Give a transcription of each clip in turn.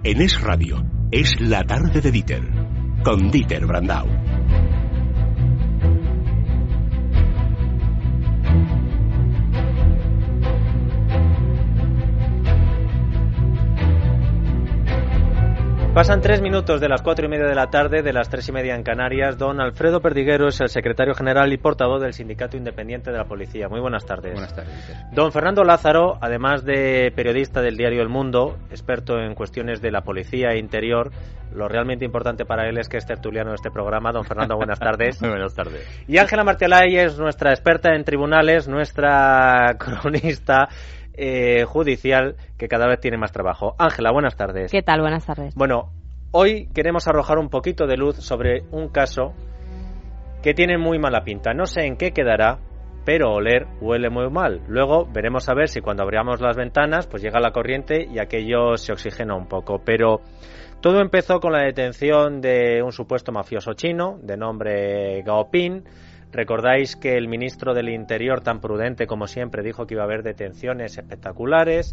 En Es Radio, es la tarde de Dieter, con Dieter Brandau. Pasan 3 minutos de las 4:30 de la tarde, de las 3:30 en Canarias. Don Alfredo Perdiguero es el secretario general y portavoz del Sindicato Independiente de la Policía. Muy buenas tardes. Buenas tardes. Don Fernando Lázaro, además de periodista del diario El Mundo, experto en cuestiones de la policía e interior, lo realmente importante para él es que es tertuliano de este programa. Don Fernando, buenas tardes. Muy buenas tardes. Y Ángela Martelay es nuestra experta en tribunales, nuestra cronista judicial, que cada vez tiene más trabajo. Ángela, buenas tardes. ¿Qué tal? Buenas tardes. Bueno, hoy queremos arrojar un poquito de luz sobre un caso que tiene muy mala pinta. No sé en qué quedará, pero oler huele muy mal. Luego veremos a ver si cuando abramos las ventanas pues llega la corriente y aquello se oxigena un poco. Pero todo empezó con la detención de un supuesto mafioso chino de nombre Gao Ping. Recordáis que el ministro del Interior, tan prudente como siempre, dijo que iba a haber detenciones espectaculares.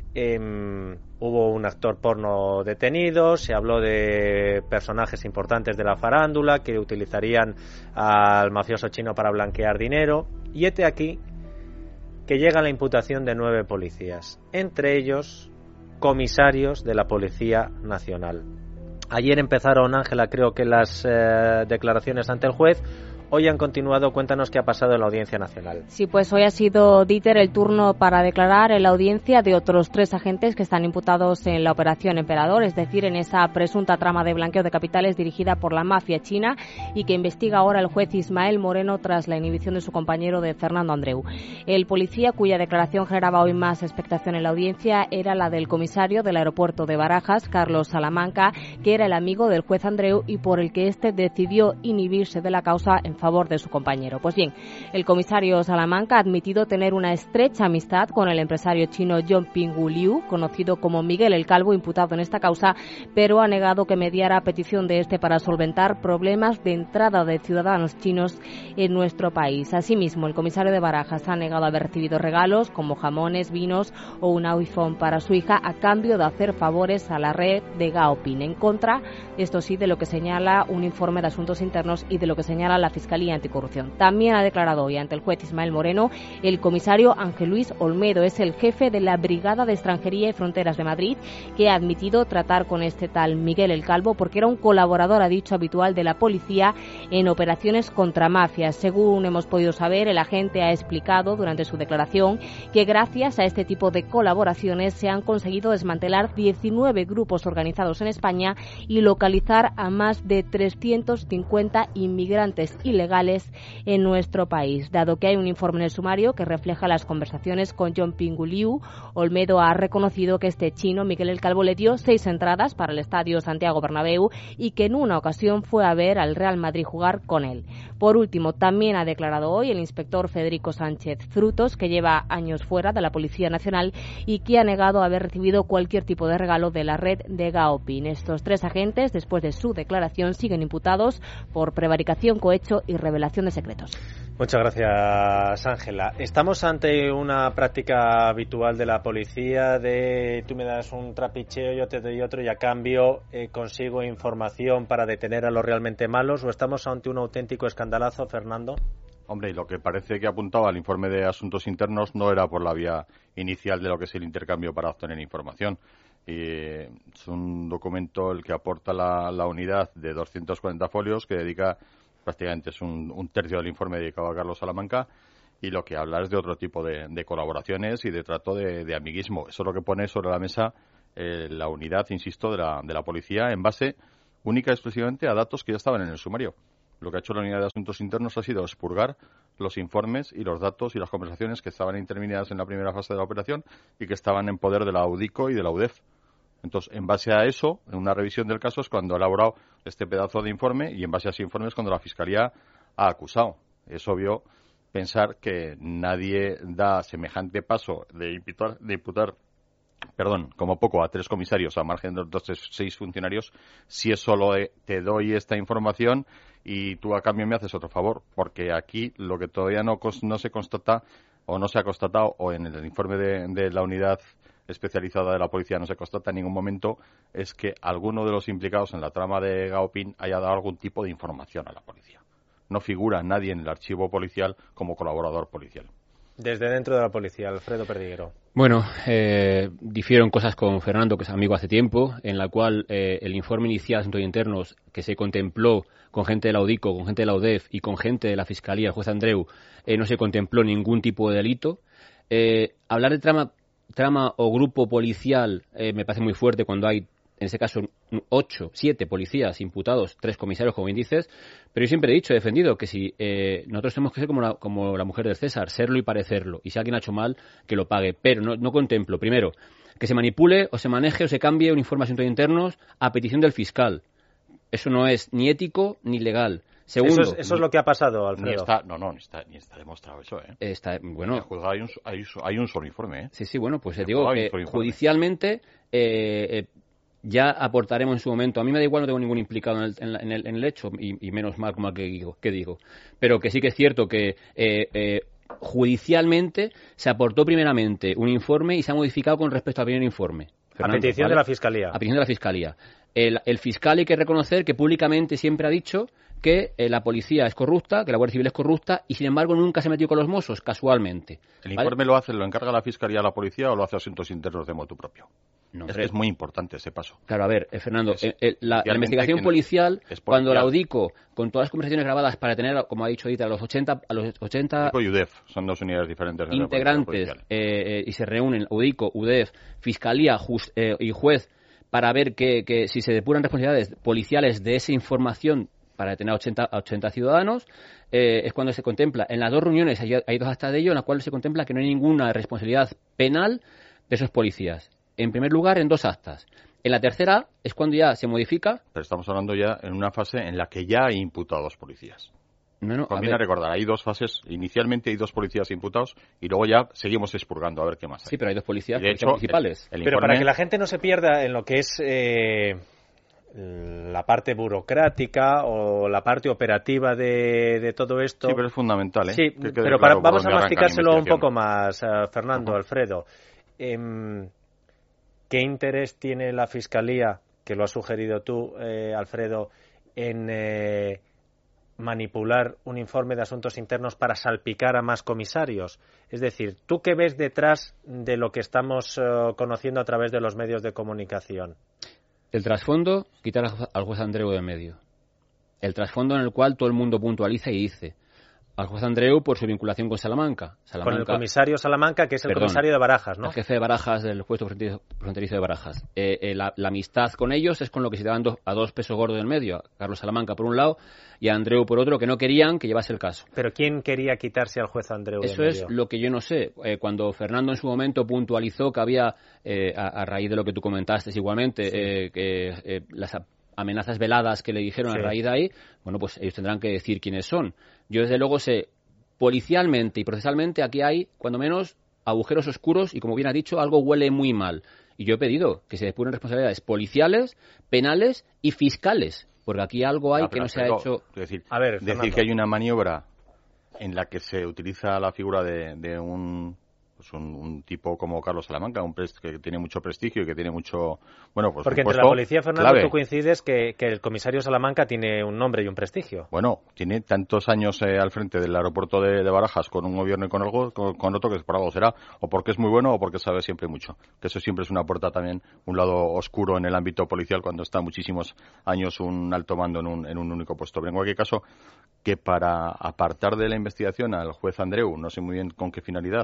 Hubo un actor porno detenido, se habló de personajes importantes de la farándula que utilizarían al mafioso chino para blanquear dinero. Y hete aquí que llega la imputación de 9 policías, entre ellos comisarios de la Policía Nacional. Ayer empezaron, Ángela, creo que las declaraciones ante el juez. Hoy han continuado. Cuéntanos qué ha pasado en la Audiencia Nacional. Sí, pues hoy ha sido, Dieter, el turno para declarar en la audiencia de otros 3 agentes que están imputados en la Operación Emperador, es decir, en esa presunta trama de blanqueo de capitales dirigida por la mafia china y que investiga ahora el juez Ismael Moreno tras la inhibición de su compañero de Fernando Andreu. El policía cuya declaración generaba hoy más expectación en la audiencia era la del comisario del aeropuerto de Barajas, Carlos Salamanca, que era el amigo del juez Andreu y por el que éste decidió inhibirse de la causa en favor de su compañero. Pues bien, el comisario Salamanca ha admitido tener una estrecha amistad con el empresario chino Yongping Liu, conocido como Miguel el Calvo, imputado en esta causa, pero ha negado que mediara a petición de este para solventar problemas de entrada de ciudadanos chinos en nuestro país. Asimismo, el comisario de Barajas ha negado haber recibido regalos como jamones, vinos o un iPhone para su hija a cambio de hacer favores a la red de Gao Ping, en contra, esto sí, de lo que señala un informe de Asuntos Internos y de lo que señala la Fiscalía Anticorrupción. También ha declarado hoy ante el juez Ismael Moreno el comisario Ángel Luis Olmedo, es el jefe de la Brigada de Extranjería y Fronteras de Madrid, que ha admitido tratar con este tal Miguel el Calvo porque era un colaborador, ha dicho, habitual de la policía en operaciones contra mafias. Según hemos podido saber, el agente ha explicado durante su declaración que gracias a este tipo de colaboraciones se han conseguido desmantelar 19 grupos organizados en España y localizar a más de 350 inmigrantes ilegales en nuestro país. Dado que hay un informe en el sumario que refleja las conversaciones con Yongping Liu, Olmedo ha reconocido que este chino, Miguel el Calvo, le dio 6 entradas para el estadio Santiago Bernabéu y que en una ocasión fue a ver al Real Madrid jugar con él. Por último, también ha declarado hoy el inspector Federico Sánchez Frutos, que lleva años fuera de la Policía Nacional y que ha negado haber recibido cualquier tipo de regalo de la red de Gao Ping. Estos 3 agentes, después de su declaración, siguen imputados por prevaricación, cohecho y revelación de secretos. Muchas gracias, Ángela. Estamos ante una práctica habitual de la policía de tú me das un trapicheo, yo te doy otro y a cambio consigo información para detener a los realmente malos, o estamos ante un auténtico escandalazo, Fernando. Hombre, y lo que parece que apuntaba el informe de Asuntos Internos no era por la vía inicial de lo que es el intercambio para obtener información. Es un documento el que aporta la unidad de 240 folios que dedica prácticamente es un tercio del informe dedicado a Carlos Salamanca y lo que habla es de otro tipo de colaboraciones y de trato de amiguismo. Eso es lo que pone sobre la mesa la unidad, insisto, de la policía en base única y exclusivamente a datos que ya estaban en el sumario. Lo que ha hecho la unidad de Asuntos Internos ha sido expurgar los informes y los datos y las conversaciones que estaban intervenidas en la primera fase de la operación y que estaban en poder de la UDICO y de la UDEF. Entonces, en base a eso, en una revisión del caso es cuando ha elaborado este pedazo de informe y en base a ese informe es cuando la Fiscalía ha acusado. Es obvio pensar que nadie da semejante paso de imputar, como poco a 3 comisarios a margen de los 6 funcionarios si es solo te doy esta información y tú a cambio me haces otro favor, porque aquí lo que todavía no se constata o no se ha constatado o en el informe de la unidad especializada de la policía no se constata en ningún momento, es que alguno de los implicados en la trama de Gao-Ping haya dado algún tipo de información a la policía. No figura nadie en el archivo policial como colaborador policial. Desde dentro de la policía, Alfredo Perdiguero. Bueno, difiero en cosas con Fernando, que es amigo hace tiempo, en la cual el informe inicial de Asuntos Internos que se contempló con gente de la UDICO, con gente de la UDEF y con gente de la Fiscalía, el juez Andreu, no se contempló ningún tipo de delito. Hablar de trama o grupo policial me parece muy fuerte cuando hay, en ese caso, 7 policías imputados, 3 comisarios, como bien dices, pero yo siempre he dicho, he defendido que si nosotros tenemos que ser como la mujer del César, serlo y parecerlo, y si alguien ha hecho mal, que lo pague, pero no contemplo, primero, que se manipule o se maneje o se cambie un informe de asuntos internos a petición del fiscal. Eso no es ni ético ni legal. Segundo, eso es lo que ha pasado, Alfredo. Ni está demostrado eso, ¿eh? Bueno, en el juzgado hay un solo informe, ¿eh? Sí, bueno, pues digo que judicialmente ya aportaremos en su momento. A mí me da igual, no tengo ningún implicado en el hecho, y menos mal como que digo. Pero que sí que es cierto que judicialmente se aportó primeramente un informe y se ha modificado con respecto al primer informe. Fernando, a petición, ¿vale?, de la Fiscalía. A petición de la Fiscalía. El fiscal, hay que reconocer que públicamente siempre ha dicho que la policía es corrupta, que la Guardia Civil es corrupta, y sin embargo nunca se metió con los Mossos, casualmente. ¿El informe lo encarga la Fiscalía a la policía o lo hace Asuntos Internos de motu propio? No, es muy importante ese paso. Claro, a ver, Fernando, la investigación policial, cuando la UDICO, con todas las conversaciones grabadas para tener, como ha dicho Dieter, a los 80 UDICO y UDEF, son 2 unidades diferentes de integrantes, y se reúnen UDICO, UDEF, Fiscalía y juez para ver que si se depuran responsabilidades policiales de esa información para detener a 80 ciudadanos, es cuando se contempla. En las 2 reuniones hay 2 actas de ello, en las cuales se contempla que no hay ninguna responsabilidad penal de esos policías. En primer lugar, en 2 actas. En la tercera es cuando ya se modifica. Pero estamos hablando ya en una fase en la que ya hay imputados policías. Conviene recordar, hay 2 fases. Inicialmente hay 2 policías imputados y luego ya seguimos expurgando a ver qué más hay. Sí, pero hay 2 policías principales. Pero para que la gente no se pierda en lo que es la parte burocrática o la parte operativa de todo esto. Sí, pero es fundamental, ¿eh? Sí, pero vamos a masticárselo un poco más, Fernando, Alfredo. ¿Qué interés tiene la Fiscalía, que lo has sugerido tú, Alfredo, en manipular un informe de asuntos internos para salpicar a más comisarios? Es decir, ¿tú qué ves detrás de lo que estamos conociendo a través de los medios de comunicación? El trasfondo, quitar al juez Andreu de medio. El trasfondo en el cual todo el mundo puntualiza y dice: al juez Andreu por su vinculación con Salamanca. Con el comisario Salamanca, que es el comisario de Barajas, ¿no? El jefe de Barajas, del puesto fronterizo de Barajas. La amistad con ellos es con lo que se daban a 2 pesos gordos en medio. A Carlos Salamanca por un lado y a Andreu por otro, que no querían que llevase el caso. ¿Pero quién quería quitarse al juez Andreu Eso de medio? Es lo que yo no sé. Cuando Fernando en su momento puntualizó que había, a raíz de lo que tú comentaste igualmente, sí, las amenazas veladas que le dijeron, sí, a raíz de ahí, bueno, pues ellos tendrán que decir quiénes son. Yo desde luego sé, policialmente y procesalmente, aquí hay, cuando menos, agujeros oscuros y, como bien ha dicho, algo huele muy mal. Y yo he pedido que se depuren responsabilidades policiales, penales y fiscales, porque aquí algo hay que no se ha hecho. Es decir, decir que hay una maniobra en la que se utiliza la figura de un tipo como Carlos Salamanca, que tiene mucho prestigio y que tiene mucho... Bueno, pues porque entre la policía, Fernando, clave. Tú coincides que el comisario Salamanca tiene un nombre y un prestigio. Bueno, tiene tantos años al frente del aeropuerto de Barajas con un gobierno y con otro, que por algo será, o porque es muy bueno o porque sabe siempre mucho. Que eso siempre es una puerta también, un lado oscuro en el ámbito policial cuando está muchísimos años un alto mando en un único puesto. Pero en cualquier caso, que para apartar de la investigación al juez Andreu, no sé muy bien con qué finalidad,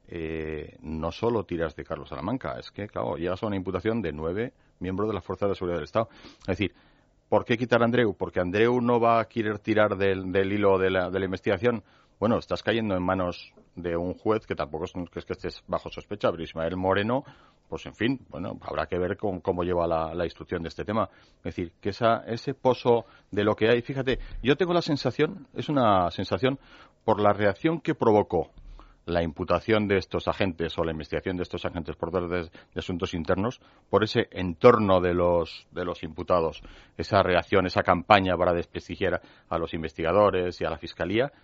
no solo tiras de Carlos Salamanca, es que, claro, llegas a una imputación de 9 miembros de las Fuerzas de Seguridad del Estado. Es decir, ¿por qué quitar a Andreu? Porque Andreu no va a querer tirar del hilo de la investigación. Bueno, estás cayendo en manos de un juez que tampoco es que estés bajo sospecha, pero Ismael Moreno, pues en fin, bueno, habrá que ver cómo lleva la instrucción de este tema. Es decir, que ese pozo de lo que hay, fíjate, yo tengo la sensación, es una sensación por la reacción que provocó la imputación de estos agentes o la investigación de estos agentes por de asuntos internos, por ese entorno de los imputados, esa reacción, esa campaña para desprestigiar a los investigadores y a la Fiscalía,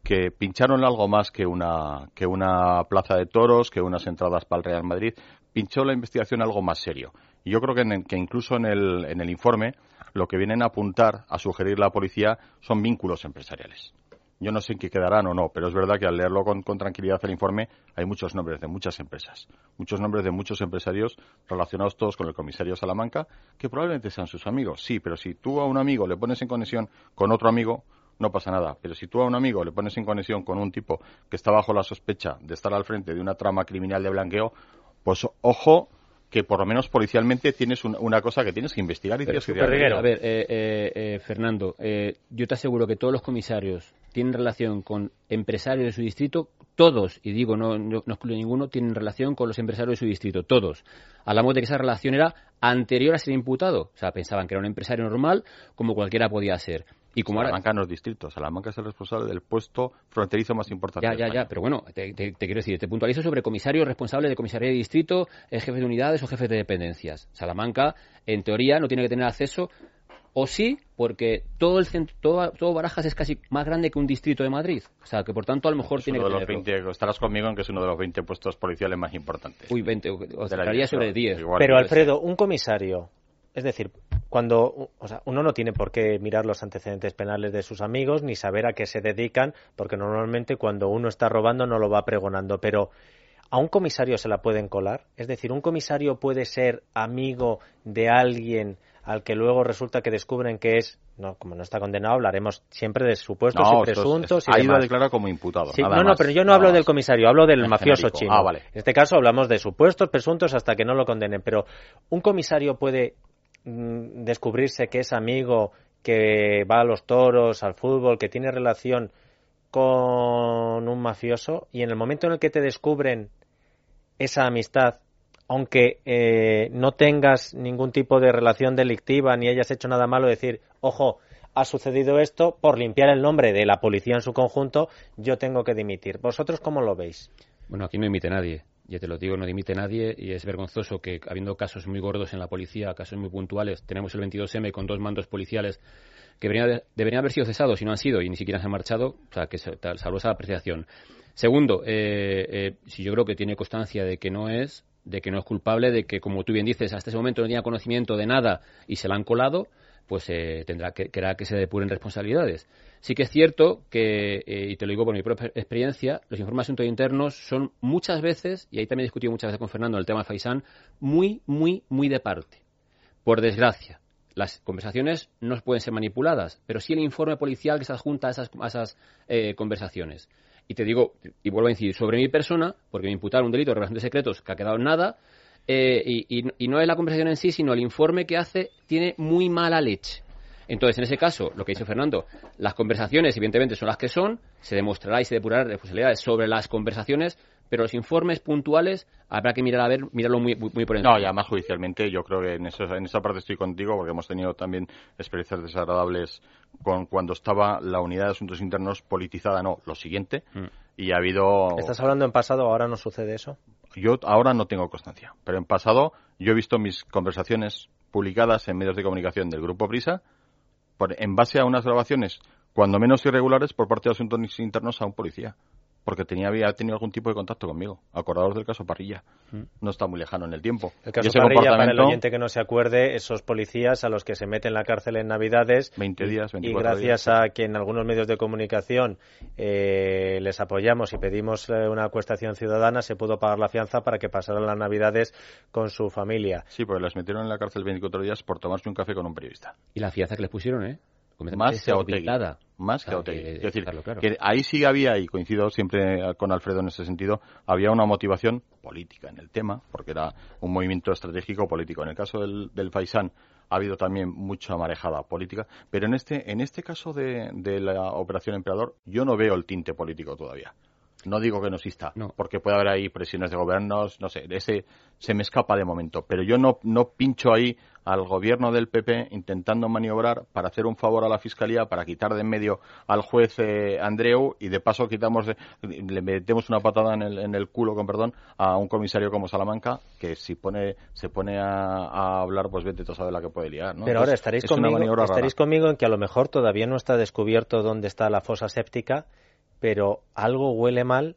que pincharon algo más que una plaza de toros, que unas entradas para el Real Madrid. Pinchó la investigación algo más serio. Y yo creo que incluso en el informe lo que vienen a apuntar, a sugerir la policía, son vínculos empresariales. Yo no sé en qué quedarán o no, pero es verdad que al leerlo con tranquilidad el informe hay muchos nombres de muchas empresas, muchos nombres de muchos empresarios relacionados todos con el comisario Salamanca, que probablemente sean sus amigos. Sí, pero si tú a un amigo le pones en conexión con otro amigo, no pasa nada. Pero si tú a un amigo le pones en conexión con un tipo que está bajo la sospecha de estar al frente de una trama criminal de blanqueo, pues ojo, que por lo menos policialmente tienes una cosa que tienes que investigar y tienes que tirar. A ver, Fernando, yo te aseguro que todos los comisarios tienen relación con empresarios de su distrito, todos, y digo, no excluyo ninguno, tienen relación con los empresarios de su distrito, todos. Hablamos de que esa relación era anterior a ser imputado, o sea, pensaban que era un empresario normal, como cualquiera podía ser. Y como Salamanca no es distrito, Salamanca es el responsable del puesto fronterizo más importante. Ya, pero bueno, te quiero decir, te puntualizo sobre comisarios responsables de comisaría de distrito, jefes de unidades o jefes de dependencias. Salamanca, en teoría, no tiene que tener acceso, o sí, porque todo Barajas es casi más grande que un distrito de Madrid. O sea, que por tanto a lo mejor tiene que tenerlo. Estarás conmigo en que es uno de los 20 puestos policiales más importantes. Uy, 20, os estaría sobre 10. Pero Alfredo, un comisario, es decir, uno no tiene por qué mirar los antecedentes penales de sus amigos ni saber a qué se dedican, porque normalmente cuando uno está robando no lo va pregonando, pero ¿a un comisario se la pueden colar? Es decir, ¿un comisario puede ser amigo de alguien al que luego resulta que descubren que es, como no está condenado, hablaremos siempre de supuestos y presuntos y demás? Ha ido a declarar como imputado. Sí, pero yo no hablo del comisario, hablo del mafioso chino. Vale. En este caso hablamos de supuestos, presuntos, hasta que no lo condenen, pero ¿un comisario puede descubrirse que es amigo, que va a los toros, al fútbol, que tiene relación con un mafioso, y en el momento en el que te descubren esa amistad, aunque no tengas ningún tipo de relación delictiva ni hayas hecho nada malo, decir, ojo, ha sucedido esto, por limpiar el nombre de la policía en su conjunto, yo tengo que dimitir? ¿Vosotros cómo lo veis? Bueno, aquí no dimite nadie. Ya te lo digo, no dimite nadie, y es vergonzoso que, habiendo casos muy gordos en la policía, casos muy puntuales, tenemos el 22M con 2 mandos policiales que deberían haber sido cesados y no han sido, y ni siquiera se han marchado, o sea, que salvo esa apreciación. Segundo, si yo creo que tiene constancia de que no es culpable, de que, como tú bien dices, hasta ese momento no tenía conocimiento de nada y se la han colado, pues tendrá que se depuren responsabilidades. Sí que es cierto que, y te lo digo por mi propia experiencia, los informes de asuntos internos son muchas veces, y ahí también he discutido muchas veces con Fernando en el tema de Faisán, muy, muy, muy de parte. Por desgracia, las conversaciones no pueden ser manipuladas, pero sí el informe policial que se adjunta a esas conversaciones. Y te digo, y vuelvo a incidir, sobre mi persona, porque me imputaron un delito de revelación de secretos que ha quedado en nada, y no es la conversación en sí, sino el informe que hace tiene muy mala leche. Entonces, en ese caso, lo que dice Fernando, las conversaciones evidentemente son las que son, se demostrará y se depurará responsabilidades sobre las conversaciones, pero los informes puntuales habrá que mirarlo muy por encima. No, y además judicialmente yo creo que en esa parte estoy contigo, porque hemos tenido también experiencias desagradables cuando estaba la unidad de asuntos internos politizada, lo siguiente, y ha habido... ¿Estás hablando en pasado? ¿Ahora no sucede eso? Yo ahora no tengo constancia, pero en pasado yo he visto mis conversaciones publicadas en medios de comunicación del Grupo Prisa en base a unas grabaciones, cuando menos irregulares, por parte de asuntos internos a un policía, porque había tenido algún tipo de contacto conmigo. Acordados del caso Parrilla. No está muy lejano en el tiempo. El caso Parrilla, para el oyente que no se acuerde, esos policías a los que se meten en la cárcel en Navidades, 20 días, 24 y gracias días. a que en algunos medios de comunicación les apoyamos y pedimos una acuestación ciudadana, se pudo pagar la fianza para que pasaran las Navidades con su familia. Sí, porque les metieron en la cárcel 24 días por tomarse un café con un periodista. Y la fianza que les pusieron, Más que a Otegi. Es decir, claro. Que ahí sí había, y coincido siempre con Alfredo en ese sentido, había una motivación política en el tema, porque era un movimiento estratégico político. En el caso del Faisán ha habido también mucha marejada política, pero en este caso de la Operación Emperador yo no veo el tinte político todavía. No digo que no exista, porque puede haber ahí presiones de gobiernos, no sé, ese se me escapa de momento, pero yo no pincho ahí al gobierno del PP intentando maniobrar para hacer un favor a la Fiscalía, para quitar de en medio al juez Andreu, y de paso le metemos una patada en el culo, con perdón, a un comisario como Salamanca, que si se pone a hablar, pues vete tú a saber la que puede liar, ¿no? Pero ahora estaréis conmigo en que a lo mejor todavía no está descubierto dónde está la fosa séptica, pero algo huele mal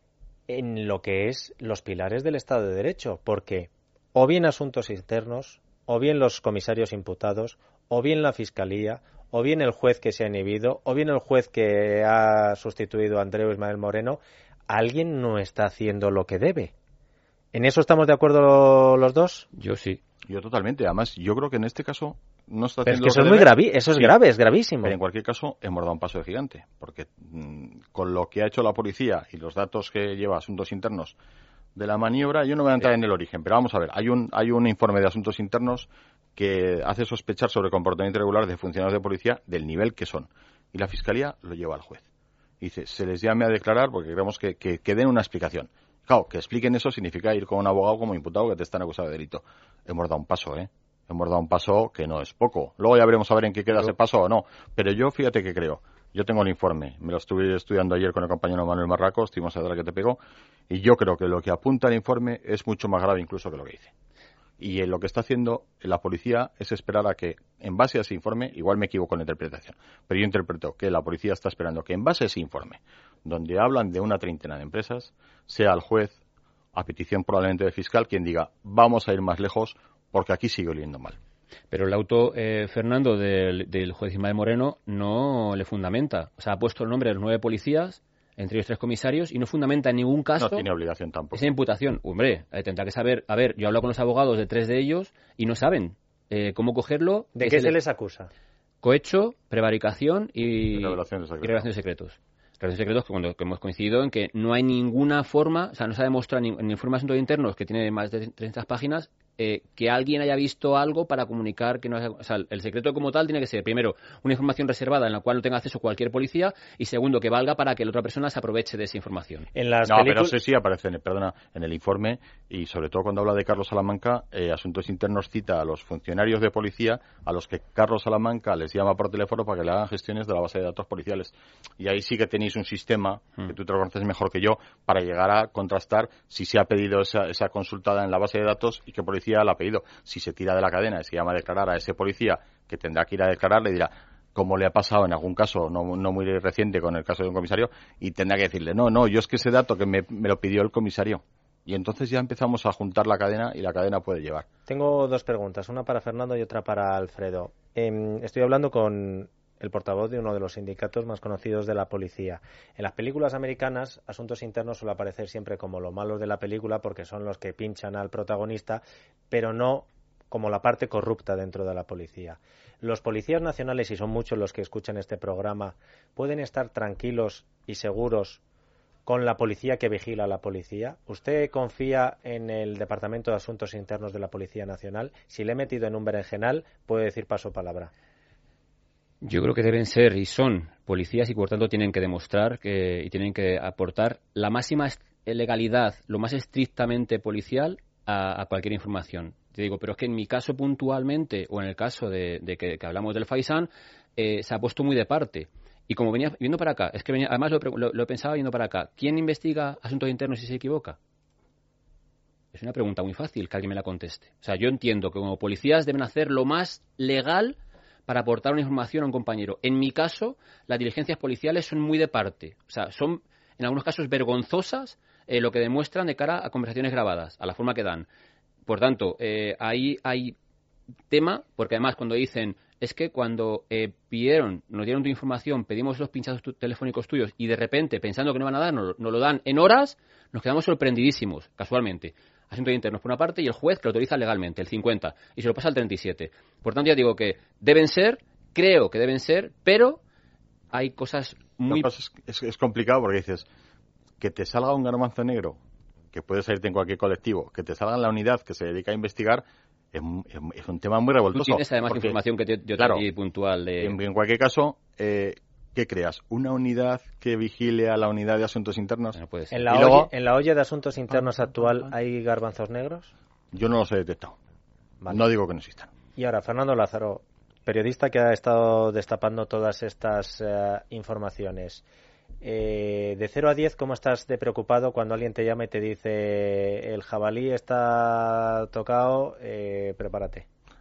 en lo que es los pilares del Estado de Derecho, porque o bien asuntos internos, o bien los comisarios imputados, o bien la Fiscalía, o bien el juez que se ha inhibido, o bien el juez que ha sustituido a Andreu Ismael Moreno, alguien no está haciendo lo que debe. ¿En eso estamos de acuerdo los dos? Yo sí. Yo totalmente. Además, yo creo que en este caso no está Pero es haciendo que eso lo es que muy debe. grave, eso es grave, es gravísimo. Pero en cualquier caso, hemos dado un paso de gigante, porque con lo que ha hecho la policía y los datos que lleva Asuntos Internos de la maniobra, yo no voy a entrar en el origen, pero vamos a ver, hay un informe de Asuntos Internos que hace sospechar sobre comportamiento irregular de funcionarios de policía del nivel que son. Y la Fiscalía lo lleva al juez. Dice, se les llame a declarar porque queremos que den una explicación. Claro, que expliquen eso significa ir con un abogado como imputado que te están acusado de delito. Hemos dado un paso, Hemos dado un paso que no es poco. Luego ya veremos a ver en qué queda ese paso o no. Pero yo, fíjate que creo. Yo tengo el informe. Me lo estuve estudiando ayer con el compañero Manuel Marraco. Estuvimos a la que te pegó. Y yo creo que lo que apunta el informe es mucho más grave incluso que lo que dice. Y lo que está haciendo la policía es esperar a que, en base a ese informe, igual me equivoco en la interpretación, pero yo interpreto que la policía está esperando que, en base a ese informe, donde hablan de una treintena de empresas, sea el juez, a petición probablemente del fiscal, quien diga, vamos a ir más lejos porque aquí sigue oliendo mal. Pero el auto, Fernando, del juez Ismael Moreno no le fundamenta. O sea, ha puesto el nombre de los 9 policías, entre ellos 3 comisarios, y no fundamenta en ningún caso... No tiene obligación tampoco. Esa imputación. Hombre, tendrá que saber... A ver, yo he hablado con los abogados de 3 de ellos y no saben cómo cogerlo. ¿De qué se les acusa? Cohecho, prevaricación y revelación de secretos. Revelación de secretos que hemos coincidido en que no hay ninguna forma, o sea, no se ha demostrado en el informe de asuntos internos, que tiene más de 300 páginas, que alguien haya visto algo para comunicar que no haya... O sea, el secreto como tal tiene que ser, primero, una información reservada en la cual no tenga acceso cualquier policía, y segundo, que valga para que la otra persona se aproveche de esa información. Pero sí aparece en el informe, y sobre todo cuando habla de Carlos Salamanca, Asuntos Internos cita a los funcionarios de policía a los que Carlos Salamanca les llama por teléfono para que le hagan gestiones de la base de datos policiales. Y ahí sí que tenéis un sistema, que tú te lo conoces mejor que yo, para llegar a contrastar si se ha pedido esa consultada en la base de datos y qué policía la ha pedido. Si se tira de la cadena y se llama a declarar a ese policía que tendrá que ir a declarar, le dirá, como le ha pasado en algún caso no muy reciente con el caso de un comisario, y tendrá que decirle, no, yo es que ese dato que me lo pidió el comisario. Y entonces ya empezamos a juntar la cadena y la cadena puede llevar. Tengo 2 preguntas, una para Fernando y otra para Alfredo. Estoy hablando con el portavoz de uno de los sindicatos más conocidos de la policía. En las películas americanas, Asuntos Internos suele aparecer siempre como los malos de la película porque son los que pinchan al protagonista, pero no como la parte corrupta dentro de la policía. Los policías nacionales, y son muchos los que escuchan este programa, pueden estar tranquilos y seguros con la policía que vigila a la policía. ¿Usted confía en el Departamento de Asuntos Internos de la Policía Nacional? Si le he metido en un berenjenal, puede decir paso palabra. Yo creo que deben ser y son policías y por tanto tienen que demostrar y tienen que aportar la máxima legalidad, lo más estrictamente policial a cualquier información. Te digo, pero es que en mi caso puntualmente o en el caso de que hablamos del Faisán, se ha puesto muy de parte. Y como venía viendo para acá, además lo pensaba viendo para acá, ¿quién investiga asuntos internos si se equivoca? Es una pregunta muy fácil que alguien me la conteste. O sea, yo entiendo que como policías deben hacer lo más legal para aportar una información a un compañero. En mi caso, las diligencias policiales son muy de parte. O sea, son en algunos casos vergonzosas lo que demuestran de cara a conversaciones grabadas, a la forma que dan. Por tanto, ahí hay tema, porque además cuando dicen, es que cuando nos dieron tu información, pedimos los pinchados telefónicos tuyos y de repente, pensando que no van a dar, nos lo dan en horas, nos quedamos sorprendidísimos, casualmente. Asuntos internos por una parte y el juez que lo autoriza legalmente, el 50, y se lo pasa al 37. Por tanto, ya digo que creo que deben ser, pero hay cosas muy... Lo que pasa es complicado porque dices, que te salga un garbanzo negro, que puede salirte en cualquier colectivo, que te salga en la unidad que se dedica a investigar, es un tema muy revoltoso. Tú tienes además porque, información que yo te di puntual de... En cualquier caso, ¿qué creas? ¿Una unidad que vigile a la unidad de asuntos internos? No puede ser. ¿En la olla de asuntos internos actual hay garbanzos negros? Yo no los he detectado. Vale. No digo que no existan. Y ahora, Fernando Lázaro, periodista que ha estado destapando todas estas informaciones. De 0 a 10, ¿cómo estás de preocupado cuando alguien te llama y te dice el jabalí está tocado, prepárate?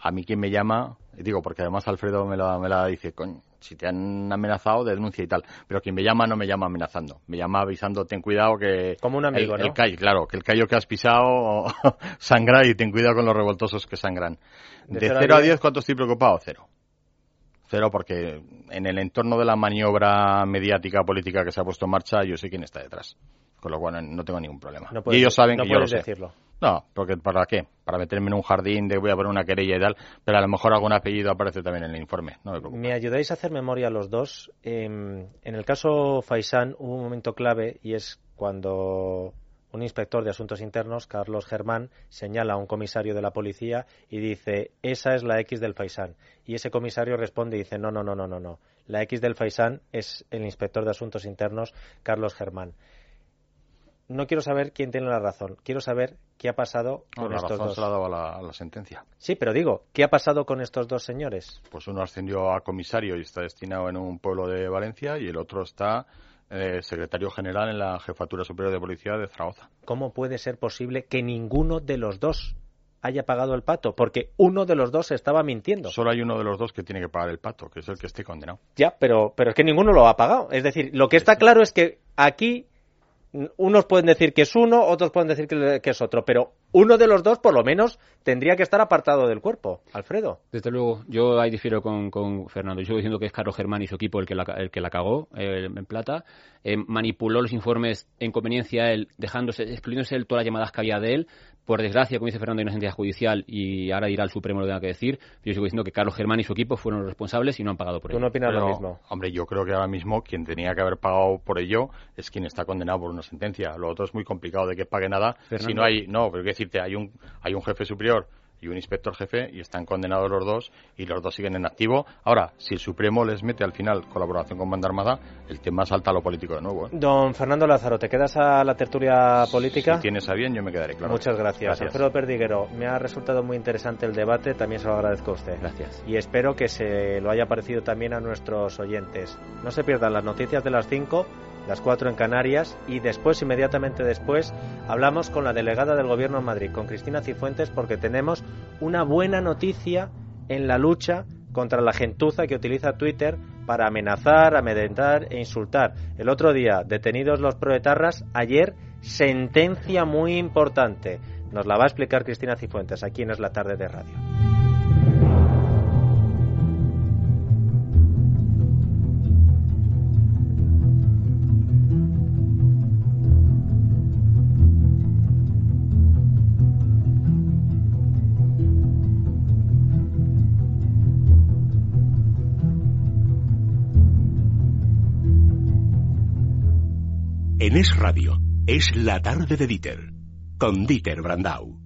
a mí quien me llama, digo, porque además Alfredo me la dice, coño, si te han amenazado, denuncia y tal. Pero quien me llama no me llama amenazando, me llama avisando, ten cuidado que... Como un amigo, ¿no? Claro, que el callo que has pisado sangra y ten cuidado con los revoltosos que sangran. De 0 a 10, ¿cuánto estoy preocupado? 0. 0 porque en el entorno de la maniobra mediática política que se ha puesto en marcha, yo sé quién está detrás. Con lo cual no tengo ningún problema. Y ellos saben que yo lo sé. Decirlo. No, porque ¿para qué? Para meterme en un jardín de voy a poner una querella y tal, pero a lo mejor algún apellido aparece también en el informe. No me preocupa. ¿Me ayudáis a hacer memoria los dos? En el caso Faisán hubo un momento clave y es cuando un inspector de Asuntos Internos, Carlos Germán, señala a un comisario de la policía y dice, esa es la X del Faisán. Y ese comisario responde y dice, no. La X del Faisán es el inspector de Asuntos Internos, Carlos Germán. No quiero saber quién tiene la razón. Quiero saber qué ha pasado con estos dos. La razón se la ha dado la sentencia. Sí, pero digo, ¿qué ha pasado con estos dos señores? Pues uno ascendió a comisario y está destinado en un pueblo de Valencia y el otro está secretario general en la Jefatura Superior de Policía de Zaragoza. ¿Cómo puede ser posible que ninguno de los dos haya pagado el pato? Porque uno de los dos estaba mintiendo. Solo hay uno de los dos que tiene que pagar el pato, que es el que esté condenado. Ya, pero es que ninguno lo ha pagado. Es decir, lo que está claro es que aquí unos pueden decir que es uno, otros pueden decir que es otro, pero uno de los dos por lo menos tendría que estar apartado del cuerpo. Alfredo. Desde luego, yo ahí difiero con Fernando. Yo sigo diciendo que es Carlos Germán y su equipo el que la cagó en plata. Manipuló los informes en conveniencia él, excluyéndose todas las llamadas que había de él. Por desgracia, como dice Fernando, hay una sentencia judicial y ahora dirá el Supremo lo que tenga que decir. Yo sigo diciendo que Carlos Germán y su equipo fueron los responsables y no han pagado por ello. ¿Tú no opinas lo mismo? Hombre, yo creo que ahora mismo quien tenía que haber pagado por ello es quien está condenado por una sentencia. Lo otro es muy complicado de que pague nada. Fernando. Si no hay... No, pero hay que decirte, hay un jefe superior y un inspector jefe y están condenados los dos y los dos siguen en activo. Ahora, si el Supremo les mete al final colaboración con Banda Armada, el tema salta a lo político de nuevo. Don Fernando Lázaro, ¿te quedas a la tertulia política? Si tienes a bien, yo me quedaré, claro. Muchas gracias. Alfredo Perdiguero, me ha resultado muy interesante el debate, también se lo agradezco a usted. Gracias. Y espero que se lo haya parecido también a nuestros oyentes. No se pierdan las noticias de las 5, las 4 en Canarias, y después, inmediatamente después, hablamos con la delegada del Gobierno en Madrid, con Cristina Cifuentes, porque tenemos una buena noticia en la lucha contra la gentuza que utiliza Twitter para amenazar, amedrentar e insultar. El otro día, detenidos los proetarras, ayer, sentencia muy importante. Nos la va a explicar Cristina Cifuentes, aquí en Es la Tarde de Radio. En Es Radio, es la tarde de Dieter, con Dieter Brandau.